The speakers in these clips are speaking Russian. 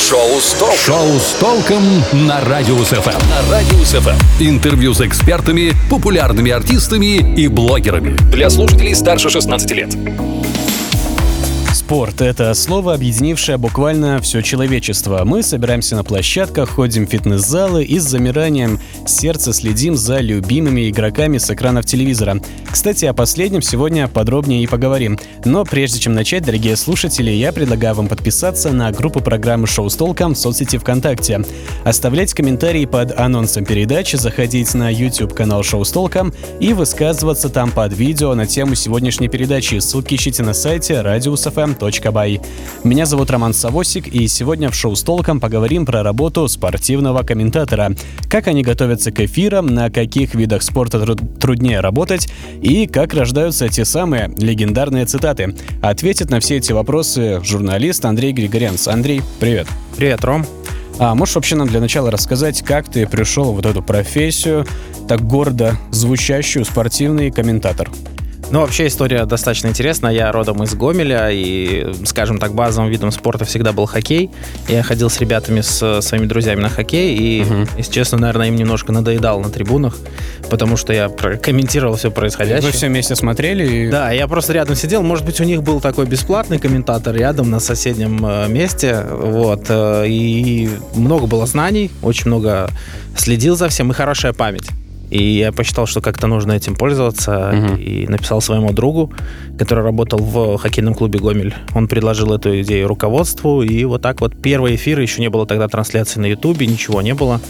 Шоу с толком на Радиус ФМ. Интервью с экспертами, популярными артистами и блогерами. Для слушателей старше 16 лет. Спорт — это слово, объединившее буквально все человечество. Мы собираемся на площадках, ходим в фитнес-залы и с замиранием сердца следим за любимыми игроками с экранов телевизора. Кстати, о последнем сегодня подробнее и поговорим. Но прежде чем начать, дорогие слушатели, я предлагаю вам подписаться на группу программы «Шоу с толком» в соцсети ВКонтакте, оставлять комментарии под анонсом передачи, заходить на YouTube-канал «Шоу с толком» и высказываться там под видео на тему сегодняшней передачи. Ссылки ищите на сайте radiusfm.by. Меня зовут Роман Савосик, и сегодня в «Шоу с толком» поговорим про работу спортивного комментатора. Как они готовятся к эфирам, на каких видах спорта труднее работать и как рождаются те самые легендарные цитаты. Ответит на все эти вопросы журналист Андрей Григоренц. Андрей, привет. Привет, Ром. Можешь вообще нам для начала рассказать, как ты пришел в вот эту профессию, так гордо звучащую, спортивный комментатор? Ну, вообще история достаточно интересная. Я родом из Гомеля, и, скажем так, базовым видом спорта всегда был хоккей. Я ходил с ребятами, с своими друзьями на хоккей, и, если честно, наверное, им немножко надоедал на трибунах, потому что я комментировал все происходящее. Вы все вместе смотрели? Да, я просто рядом сидел. Может быть, у них был такой бесплатный комментатор рядом на соседнем месте, вот, и много было знаний, очень много следил за всем, и хорошая память. И я посчитал, что как-то нужно этим пользоваться, и написал своему другу, который работал в хоккейном клубе «Гомель». Он предложил эту идею руководству, и вот так вот первые эфиры, еще не было тогда трансляции на Ютубе, ничего не было.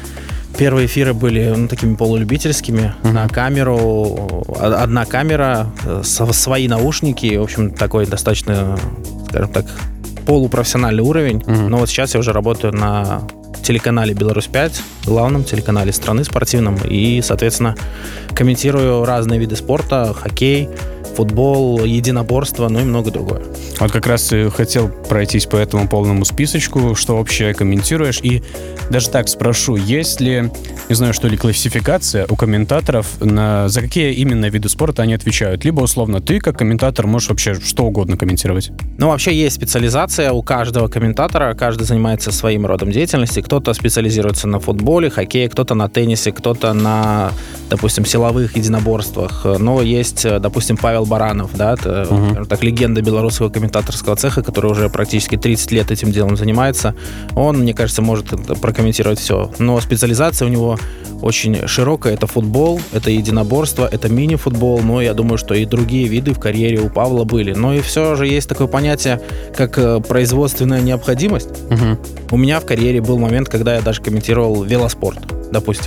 Первые эфиры были такими полулюбительскими, на камеру, одна камера, свои наушники, в общем, такой достаточно, скажем так, полупрофессиональный уровень. Но вот сейчас я уже работаю на телеканале «Беларусь-5», главном телеканале страны спортивном, и, соответственно, комментирую разные виды спорта: хоккей, футбол, единоборство, ну и много другое. Вот как раз и хотел пройтись по этому полному списочку, что вообще комментируешь, и даже так спрошу, есть ли, не знаю, что ли, классификация у комментаторов, за какие именно виды спорта они отвечают? Либо, условно, ты как комментатор можешь вообще что угодно комментировать? Ну, вообще есть специализация у каждого комментатора, каждый занимается своим родом деятельности, кто-то специализируется на футболе, хоккее, кто-то на теннисе, кто-то на, допустим, силовых единоборствах, но есть, допустим, Павел Баранов, да, это, так, легенда белорусского комментаторского цеха, который уже практически 30 лет этим делом занимается. Он, мне кажется, может прокомментировать все. Но специализация у него очень широкая. Это футбол, это единоборство, это мини-футбол. Но я думаю, что и другие виды в карьере у Павла были. Но и все же есть такое понятие, как производственная необходимость. У меня в карьере был момент, когда я даже комментировал велоспорт, допустим.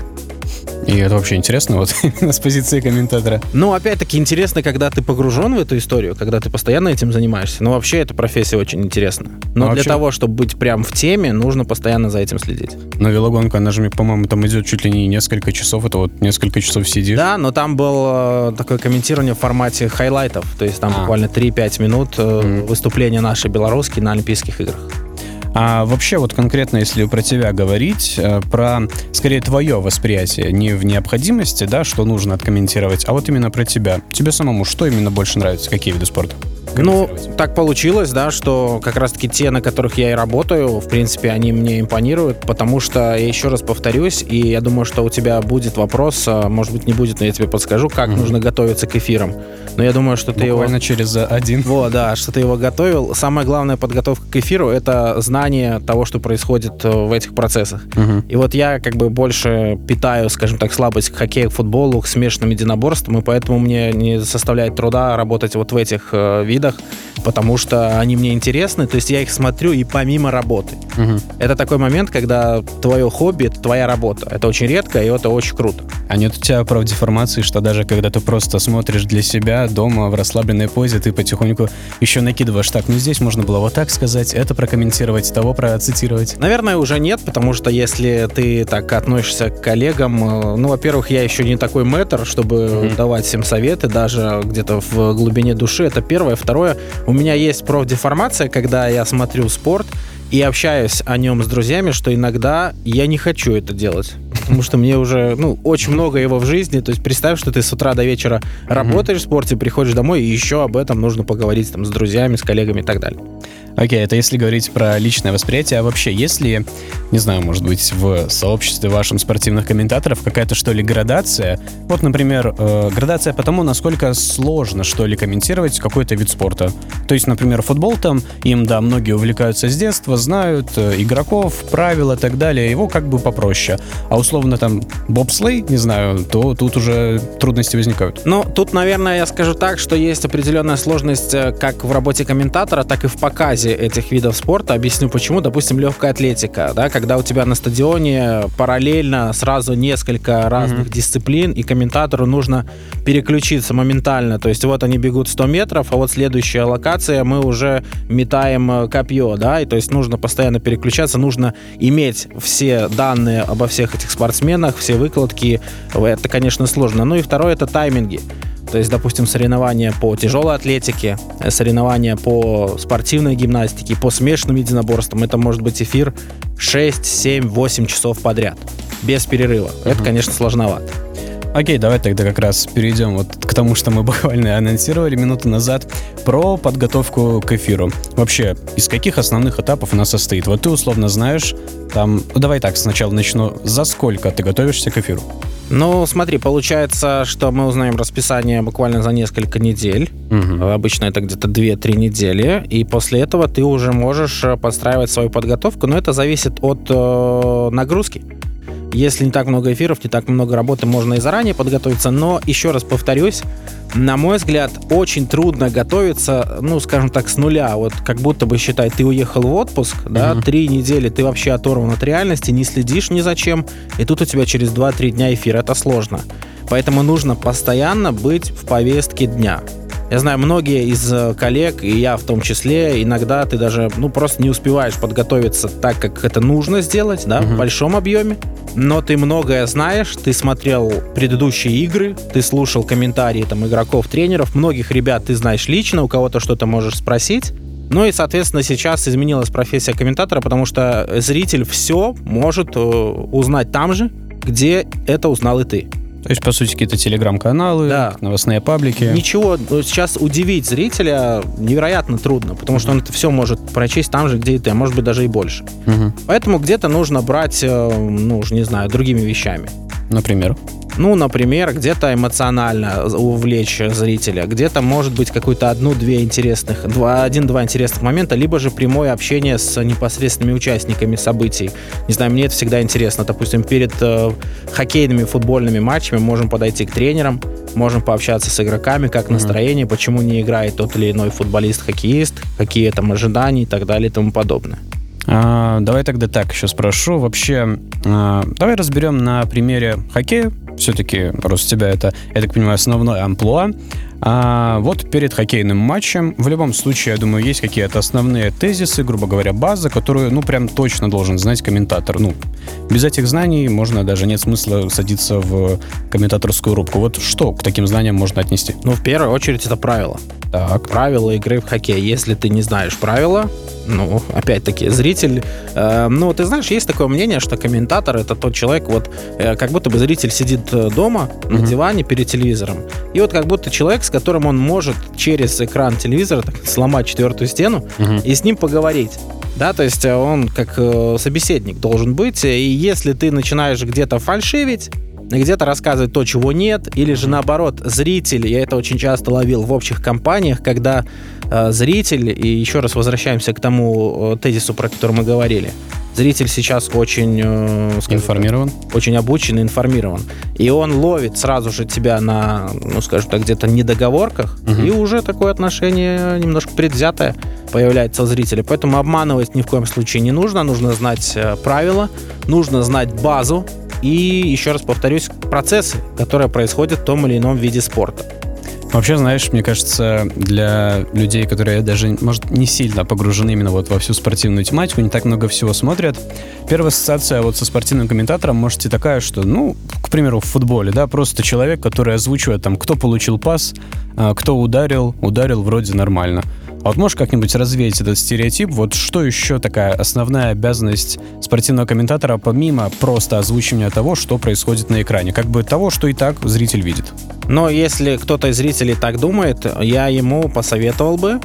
И это вообще интересно, вот именно с позиции комментатора. Ну, опять-таки, интересно, когда ты погружен в эту историю, когда ты постоянно этим занимаешься. Но вообще эта профессия очень интересна. Но для того, чтобы быть прям в теме, нужно постоянно за этим следить. Но велогонка, она же, по-моему, там идет чуть ли не несколько часов. Это вот несколько часов сидишь. Да, но там было такое комментирование в формате хайлайтов. То есть там буквально 3-5 минут выступления наши белорусские на Олимпийских играх. А вообще, вот конкретно, если про тебя говорить, про, скорее, твое восприятие, не в необходимости, да, что нужно откомментировать, а вот именно про тебя. Тебе самому что именно больше нравится? Какие виды спорта? Ну, так получилось, да, что как раз-таки те, на которых я и работаю, в принципе, они мне импонируют, потому что, я еще раз повторюсь, и я думаю, что у тебя будет вопрос, может быть, не будет, но я тебе подскажу, как нужно готовиться к эфирам. Но я думаю, что ты его... Буквально через один. Вот, да, что ты его готовил. Самая главная подготовка к эфиру — это знание того, что происходит в этих процессах. И вот я как бы больше питаю, скажем так, слабость к хоккею, к футболу, к смешанным единоборствам, и поэтому мне не составляет труда работать вот в этих видах, потому что они мне интересны, то есть я их смотрю и помимо работы. Это такой момент, когда твое хобби — это твоя работа. Это очень редко, и это очень круто. А нет у тебя профдеформации, что даже когда ты просто смотришь для себя дома в расслабленной позе, ты потихоньку еще накидываешь: так, ну здесь можно было вот так сказать, это прокомментировать, того процитировать? Наверное, уже нет, потому что если ты так относишься к коллегам, ну, во-первых, я еще не такой мэтр, чтобы давать всем советы, даже где-то в глубине души, это первое. Второе, у меня есть профдеформация, когда я смотрю спорт и общаюсь о нем с друзьями, что иногда я не хочу это делать. Потому что мне уже, очень много его в жизни. То есть представь, что ты с утра до вечера работаешь в спорте, приходишь домой, и еще об этом нужно поговорить там с друзьями, с коллегами и так далее. Окей, это если говорить про личное восприятие, а вообще, есть ли, не знаю, может быть, в сообществе вашем спортивных комментаторов какая-то, что ли, градация? Вот, например, градация по тому, насколько сложно, что ли, комментировать какой-то вид спорта. То есть, например, футбол там, им, да, многие увлекаются с детства, знают игроков, правила и так далее, его как бы попроще. А условно там бобслей, не знаю, то тут уже трудности возникают. Ну, тут, наверное, я скажу так, что есть определенная сложность как в работе комментатора, так и в показе этих видов спорта. Объясню почему. Допустим, легкая атлетика, да, когда у тебя на стадионе параллельно сразу несколько разных дисциплин, и комментатору нужно переключиться моментально. То есть вот они бегут 100 метров, а вот следующая локация, мы уже метаем копье, да, и то есть нужно постоянно переключаться, нужно иметь все данные обо всех этих спортсменах, все выкладки. Это, конечно, сложно. Ну и второе — это тайминги. То есть, допустим, соревнования по тяжелой атлетике, соревнования по спортивной гимнастике, по смешанным единоборствам. Это может быть эфир 6, 7, 8 часов подряд, без перерыва. Это, конечно, сложновато. Окей, давай тогда как раз перейдем вот к тому, что мы буквально анонсировали минуту назад, про подготовку к эфиру. Вообще, из каких основных этапов она состоит? Вот ты условно знаешь, там, давай так, сначала начну. За сколько ты готовишься к эфиру? Ну, смотри, получается, что мы узнаем расписание буквально за несколько недель. Обычно это где-то 2-3 недели. И после этого ты уже можешь подстраивать свою подготовку. Но это зависит от нагрузки. Если не так много эфиров, не так много работы, можно и заранее подготовиться. Но, еще раз повторюсь, на мой взгляд, очень трудно готовиться, ну, скажем так, с нуля. Вот как будто бы, считай, ты уехал в отпуск, да, 3 недели ты вообще оторван от реальности, не следишь ни за чем, и тут у тебя через 2-3 дня эфир. Это сложно. Поэтому нужно постоянно быть в повестке дня. Я знаю, многие из коллег, и я в том числе, иногда ты даже, ну, просто не успеваешь подготовиться так, как это нужно сделать, да, в большом объеме. Но ты многое знаешь, ты смотрел предыдущие игры, ты слушал комментарии там игроков, тренеров, многих ребят ты знаешь лично, у кого-то что-то можешь спросить. Ну и, соответственно, сейчас изменилась профессия комментатора, потому что зритель все может узнать там же, где это узнал и ты. То есть, по сути, какие-то телеграм-каналы, да, новостные паблики. Ничего, сейчас удивить зрителя невероятно трудно, потому что он это все может прочесть там же, где и ты, а может быть даже и больше. Поэтому где-то нужно брать, ну, не знаю, другими вещами. Например? Ну, например, где-то эмоционально увлечь зрителя, где-то, может быть, какую-то один-два интересных момента, либо же прямое общение с непосредственными участниками событий. Не знаю, мне это всегда интересно. Допустим, перед хоккейными, футбольными матчами можем подойти к тренерам, можем пообщаться с игроками, как настроение, почему не играет тот или иной футболист-хоккеист, какие там ожидания и так далее и тому подобное. Давай тогда так еще спрошу. Вообще, давай разберем на примере хоккея. Все-таки просто у тебя это, я так понимаю, основное амплуа. Вот перед хоккейным матчем, в любом случае, я думаю, есть какие-то основные тезисы, грубо говоря, база, которую, ну, прям точно должен знать комментатор. Ну, без этих знаний можно даже нет смысла садиться в комментаторскую рубку. Вот что к таким знаниям можно отнести? Ну, в первую очередь, это правила. Так. Правила игры в хоккей. Если ты не знаешь правила, ну, опять-таки, зритель... ну, ты знаешь, есть такое мнение, что комментатор — это тот человек, вот, как будто бы зритель сидит дома на диване перед телевизором, и вот как будто человек, с которым он может через экран телевизора так, сломать четвертую стену и с ним поговорить. Да, то есть он как собеседник должен быть, и если ты начинаешь где-то фальшивить, где-то рассказывать то, чего нет, или же наоборот, зритель, я это очень часто ловил в общих компаниях, когда зритель, и еще раз возвращаемся к тому тезису, про который мы говорили, зритель сейчас очень информирован, очень обучен и информирован, и он ловит сразу же тебя на, ну, скажем так, где-то недоговорках, и уже такое отношение немножко предвзятое появляется у зрителя, поэтому обманывать ни в коем случае не нужно, нужно знать правила, нужно знать базу, и, еще раз повторюсь, процессы, которые происходят в том или ином виде спорта. Вообще, знаешь, мне кажется, для людей, которые даже, может, не сильно погружены именно вот во всю спортивную тематику, не так много всего смотрят, первая ассоциация вот со спортивным комментатором может быть такая, что, ну, к примеру, в футболе, да, просто человек, который озвучивает там, кто получил пас, кто ударил вроде нормально. А вот можешь как-нибудь развеять этот стереотип? Вот что еще такая основная обязанность спортивного комментатора, помимо просто озвучивания того, что происходит на экране? Как бы того, что и так зритель видит. Но если кто-то из зрителей так думает, я ему посоветовал бы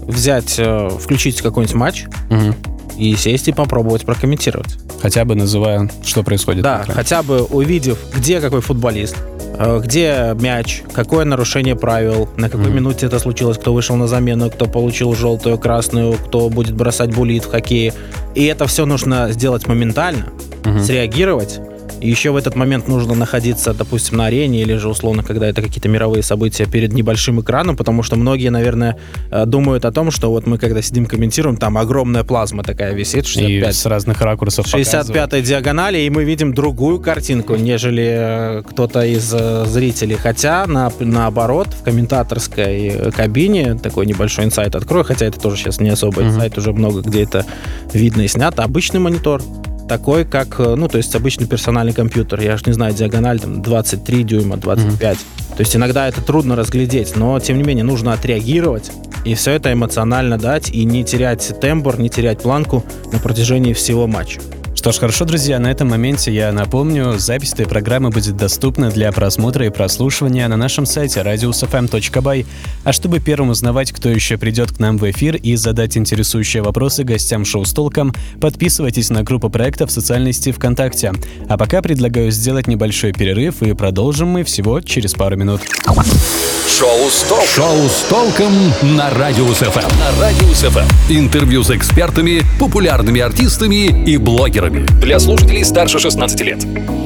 взять, включить какой-нибудь матч и сесть и попробовать прокомментировать. Хотя бы называя, что происходит. Да, хотя бы увидев, где какой футболист, где мяч, какое нарушение правил, на какой минуте это случилось, кто вышел на замену, кто получил желтую, красную, кто будет бросать буллит в хоккее. И это все нужно сделать моментально, среагировать. И еще в этот момент нужно находиться, допустим, на арене или же, условно, когда это какие-то мировые события, перед небольшим экраном, потому что многие, наверное, думают о том, что вот мы, когда сидим, комментируем, там огромная плазма такая висит, 65, и с разных ракурсов 65-й диагонали, и мы видим другую картинку, нежели кто-то из зрителей. Хотя, наоборот, в комментаторской кабине, такой небольшой инсайт открою, хотя это тоже сейчас не особо инсайт, уже много где это видно и снято, обычный монитор, такой, как, то есть обычный персональный компьютер. Я же не знаю, диагональ там 23 дюйма, 25. То есть иногда это трудно разглядеть, но, тем не менее, нужно отреагировать и все это эмоционально дать, и не терять тембр, не терять планку на протяжении всего матча. Что ж, хорошо, друзья, на этом моменте я напомню, запись этой программы будет доступна для просмотра и прослушивания на нашем сайте radiusfm.by. А чтобы первым узнавать, кто еще придет к нам в эфир и задать интересующие вопросы гостям шоу с толком, подписывайтесь на группу проекта в социальной сети ВКонтакте. А пока предлагаю сделать небольшой перерыв, и продолжим мы всего через пару минут. Шоу с толком на Радиус ФМ. На Радиус ФМ. Интервью с экспертами, популярными артистами и блогерами. Для слушателей старше 16 лет.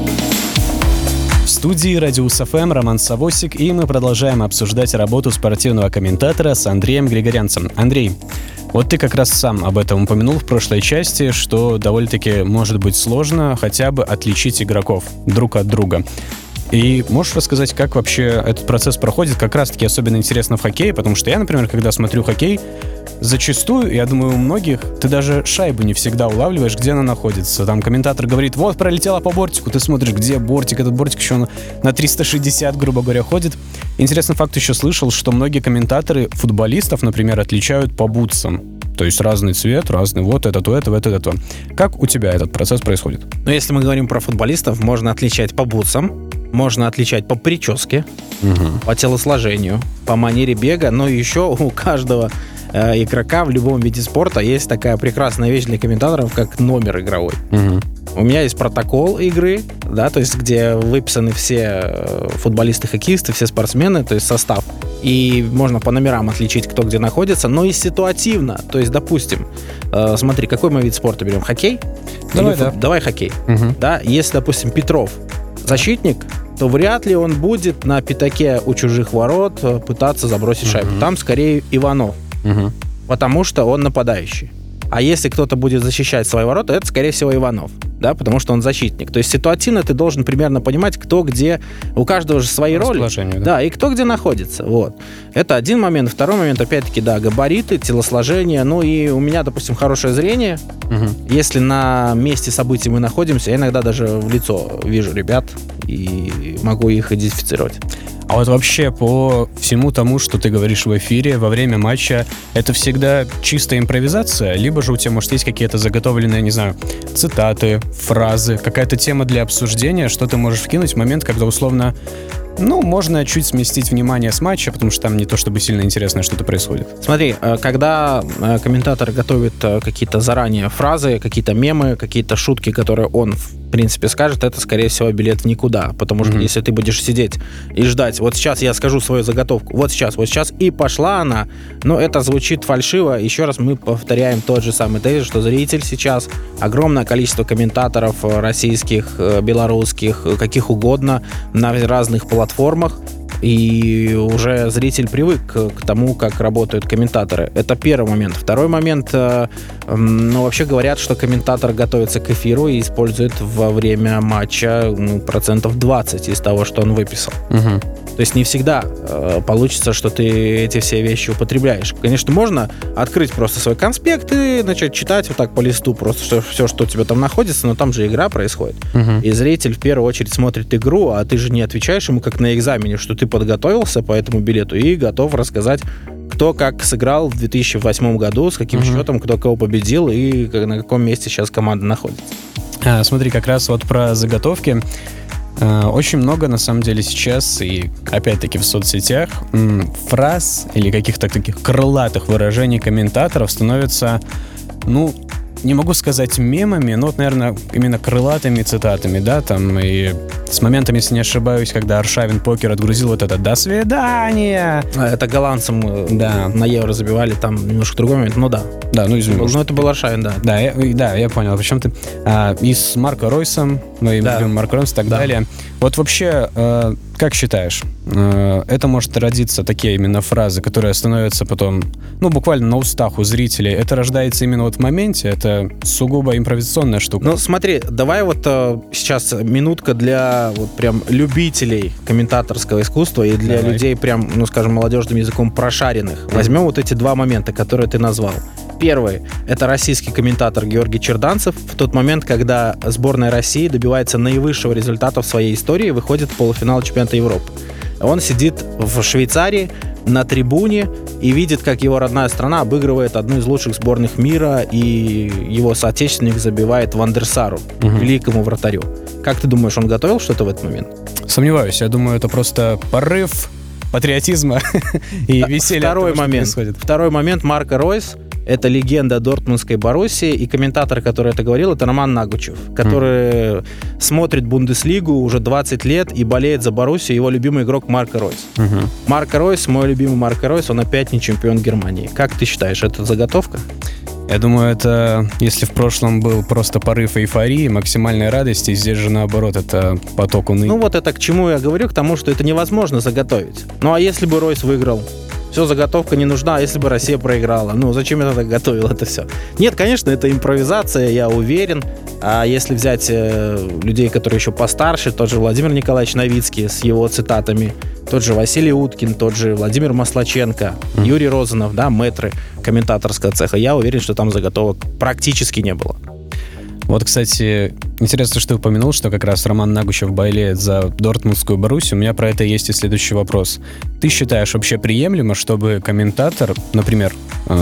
В студии Радиус ФМ Роман Савосик, и мы продолжаем обсуждать работу спортивного комментатора с Андреем Григорянцем. Андрей, вот ты как раз сам об этом упомянул в прошлой части, что довольно-таки может быть сложно хотя бы отличить игроков друг от друга. И можешь рассказать, как вообще этот процесс проходит? Как раз-таки особенно интересно в хоккее, потому что я, например, когда смотрю хоккей, зачастую, я думаю, у многих, ты даже шайбу не всегда улавливаешь, где она находится. Там комментатор говорит, вот, пролетела по бортику, ты смотришь, где бортик, этот бортик еще на 360, грубо говоря, ходит. Интересный факт, еще слышал, что многие комментаторы футболистов, например, отличают по бутсам. То есть разный цвет, разный, вот это, то, это, вот это, то. Как у тебя этот процесс происходит? Ну, если мы говорим про футболистов, можно отличать по бутсам, можно отличать по прическе, по телосложению, по манере бега, но еще у каждого игрока в любом виде спорта есть такая прекрасная вещь для комментаторов, как номер игровой. У меня есть протокол игры, да, то есть где выписаны все футболисты, хоккеисты, все спортсмены, то есть состав. И можно по номерам отличить, кто где находится, но и ситуативно. То есть, допустим, смотри, какой мы вид спорта берем? Хоккей? Давай хоккей. Да, если, допустим, Петров защитник, то вряд ли он будет на пятаке у чужих ворот пытаться забросить шайбу. Там скорее Иванов, потому что он нападающий. А если кто-то будет защищать свои ворота, это, скорее всего, Иванов, да, потому что он защитник. То есть ситуативно ты должен примерно понимать, кто где, у каждого же свои роли. Да, и кто где находится, вот. Это один момент. Второй момент, опять-таки, да, габариты, телосложение. Ну и у меня, допустим, хорошее зрение. Если на месте событий мы находимся, я иногда даже в лицо вижу ребят и могу их идентифицировать. А вот вообще по всему тому, что ты говоришь в эфире во время матча, это всегда чистая импровизация? Либо же у тебя, может, есть какие-то заготовленные, не знаю, цитаты, фразы, какая-то тема для обсуждения, что ты можешь вкинуть в момент, когда условно, можно чуть сместить внимание с матча, потому что там не то чтобы сильно интересное что-то происходит. Смотри, когда комментатор готовит какие-то заранее фразы, какие-то мемы, какие-то шутки, которые он, в принципе, скажет, это, скорее всего, билет в никуда. Потому что если ты будешь сидеть и ждать, вот сейчас я скажу свою заготовку, вот сейчас, и пошла она, это звучит фальшиво. Еще раз мы повторяем тот же самый тезис, что зритель сейчас, огромное количество комментаторов российских, белорусских, каких угодно, на разных платформах, и уже зритель привык к тому, как работают комментаторы. Это первый момент. Второй момент, вообще говорят, что комментатор готовится к эфиру и использует во время матча 20% из того, что он выписал. То есть не всегда получится, что ты эти все вещи употребляешь. Конечно, можно открыть просто свой конспект и начать читать вот так по листу просто все, что у тебя там находится, но там же игра происходит. И зритель в первую очередь смотрит игру, а ты же не отвечаешь ему как на экзамене, что ты подготовился по этому билету и готов рассказать, кто как сыграл в 2008 году, с каким счетом, кто кого победил и на каком месте сейчас команда находится. Смотри, как раз вот про заготовки. Очень много, на самом деле, сейчас, и опять-таки в соцсетях, фраз или каких-то таких крылатых выражений комментаторов становятся, не могу сказать мемами, но, наверное, именно крылатыми цитатами, да, там, и с моментом, если не ошибаюсь, когда Аршавин Покер отгрузил вот это «До свидания!». Это голландцам на Евро забивали, там немножко другой момент, да. Да, извини. Ну, это был Аршавин, да. Да, я понял, причем ты... И с Марко Ройсом, моим любимым Марко Ройс и так далее. Вот вообще, как считаешь, это может родиться, такие именно фразы, которые становятся потом, буквально на устах у зрителей, это рождается именно вот в моменте, это сугубо импровизационная штука? Смотри, давай вот сейчас минутка для вот прям любителей комментаторского искусства и для людей прям, скажем, молодежным языком прошаренных. Возьмем вот эти два момента, которые ты назвал. Первый — это российский комментатор Георгий Черданцев в тот момент, когда сборная России добивается наивысшего результата в своей истории и выходит в полуфинал чемпионата Европы. Он сидит в Швейцарии на трибуне и видит, как его родная страна обыгрывает одну из лучших сборных мира, и его соотечественник забивает Ван дер Сару, великому вратарю. Как ты думаешь, он готовил что-то в этот момент? Сомневаюсь. Я думаю, это просто порыв патриотизма и веселья. Второй момент. Марко Ройс — это легенда дортмундской Боруссии, и комментатор, который это говорил, это Роман Нагучев, который смотрит Бундеслигу уже 20 лет и болеет за Боруссию, его любимый игрок Марко Ройс. Марко Ройс, мой любимый Марко Ройс, он опять не чемпион Германии. Как ты считаешь, это заготовка? Я думаю, это, если в прошлом был просто порыв эйфории, максимальной радости, здесь же наоборот, это поток уныния. Вот это к чему я говорю, к тому, что это невозможно заготовить. А если бы Ройс выиграл? Все, заготовка не нужна, а если бы Россия проиграла? Зачем я тогда готовил это все? Нет, конечно, это импровизация, я уверен. А если взять людей, которые еще постарше, тот же Владимир Николаевич Новицкий с его цитатами, тот же Василий Уткин, тот же Владимир Маслаченко, Юрий Розанов, мэтры комментаторского цеха, я уверен, что там заготовок практически не было. Вот, кстати, интересно, что ты упомянул, что как раз Роман Нагучев болеет за дортмундскую Боруссию. У меня про это есть и следующий вопрос. Ты считаешь вообще приемлемо, чтобы комментатор, например,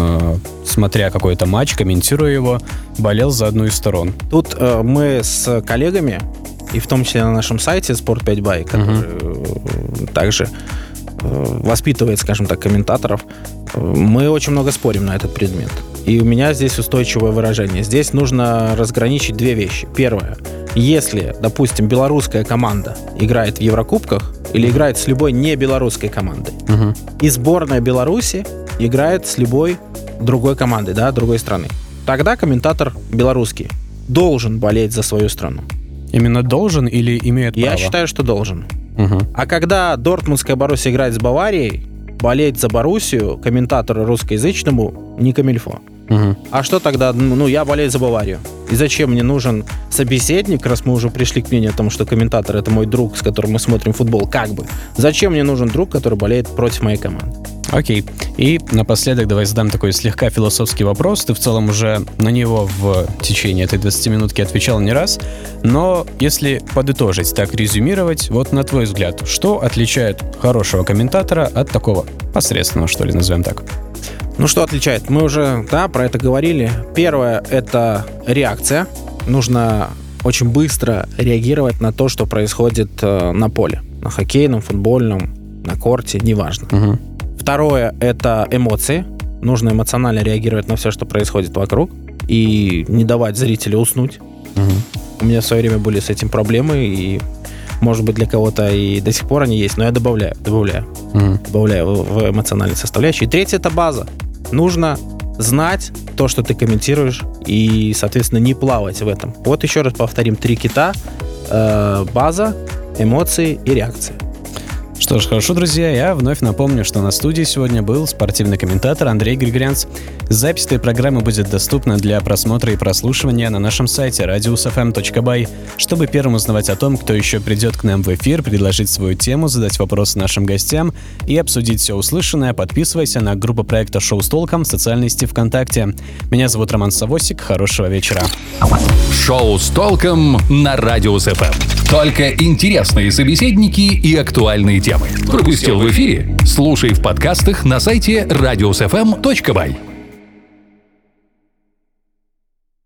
смотря какой-то матч, комментируя его, болел за одну из сторон? Тут мы с коллегами, и в том числе на нашем сайте Sport5by, который также воспитывает, скажем так, комментаторов, мы очень много спорим на этот предмет. И у меня здесь устойчивое выражение. Здесь нужно разграничить две вещи. Первое. Если, допустим, белорусская команда играет в Еврокубках или играет с любой не белорусской командой, и сборная Беларуси играет с любой другой командой, другой страны, тогда комментатор белорусский должен болеть за свою страну. Именно должен или имеет право? Я считаю, что должен. А когда дортмундская Боруссия играет с Баварией, болеть за Боруссию комментатору русскоязычному не камильфо. А что тогда? Я болею за Баварию. И зачем мне нужен собеседник, раз мы уже пришли к мнению о том, что комментатор — это мой друг, с которым мы смотрим футбол, Зачем мне нужен друг, который болеет против моей команды? Окей. И напоследок давай задам такой слегка философский вопрос. Ты в целом уже на него в течение этой 20-минутки отвечал не раз. Но если подытожить, так резюмировать, вот на твой взгляд, что отличает хорошего комментатора от такого посредственного, что ли, назовем так? Что отличает? Мы уже, про это говорили. Первое — это реакция. Нужно очень быстро реагировать на то, что происходит на поле. На хоккейном, футбольном, на корте, неважно. Второе — это эмоции. Нужно эмоционально реагировать на все, что происходит вокруг, и не давать зрителю уснуть. У меня в свое время были с этим проблемы, и, может быть, для кого-то и до сих пор они есть, но я добавляю в эмоциональной составляющей. И третье — это база. Нужно знать то, что ты комментируешь, и, соответственно, не плавать в этом. Вот еще раз повторим: 3 кита: база, эмоции и реакция. Что ж, хорошо, друзья, я вновь напомню, что на студии сегодня был спортивный комментатор Андрей Григорянц. Запись этой программы будет доступна для просмотра и прослушивания на нашем сайте radiusfm.by. Чтобы первым узнавать о том, кто еще придет к нам в эфир, предложить свою тему, задать вопросы нашим гостям и обсудить все услышанное, подписывайся на группу проекта «Шоу с толком» в социальной сети ВКонтакте. Меня зовут Роман Савосик. Хорошего вечера. Шоу с толком на Радиус ФМ. Только интересные собеседники и актуальные темы. Пропустил в эфире? Слушай в подкастах на сайте radiusfm.by.